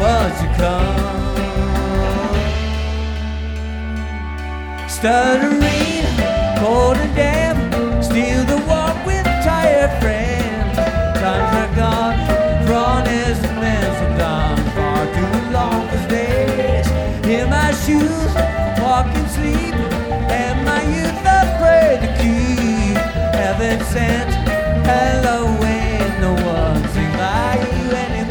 was to come. Stuttering, cold and damp, still the walk with tired friends. Times are gone, for honest men, sometimes far too long for stays. In my shoes,